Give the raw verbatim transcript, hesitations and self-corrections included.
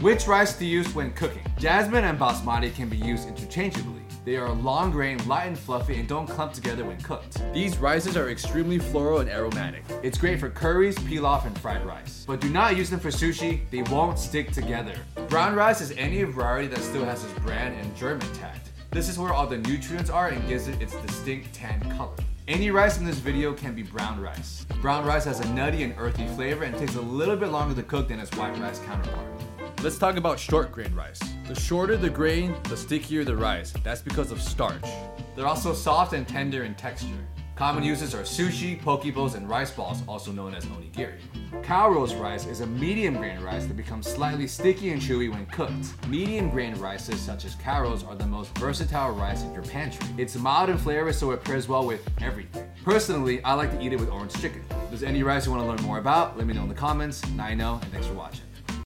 Which rice to use when cooking? Jasmine and basmati can be used interchangeably. They are long grain, light and fluffy, and don't clump together when cooked. These rices are extremely floral and aromatic. It's great for curries, pilaf, and fried rice. But do not use them for sushi, they won't stick together. Brown rice is any variety that still has its bran and germ intact. This is where all the nutrients are and gives it its distinct tan color. Any rice in this video can be brown rice. Brown rice has a nutty and earthy flavor and takes a little bit longer to cook than its white rice counterpart. Let's talk about short grain rice. The shorter the grain, the stickier the rice. That's because of starch. They're also soft and tender in texture. Common uses are sushi, poke bowls, and rice balls, also known as onigiri. Cow roast rice is a medium grain rice that becomes slightly sticky and chewy when cooked. Medium grain rices such as cow roast are the most versatile rice in your pantry. It's mild in flavor, so it pairs well with everything. Personally, I like to eat it with orange chicken. If there's any rice you want to learn more about, let me know in the comments. Now I know, and thanks for watching.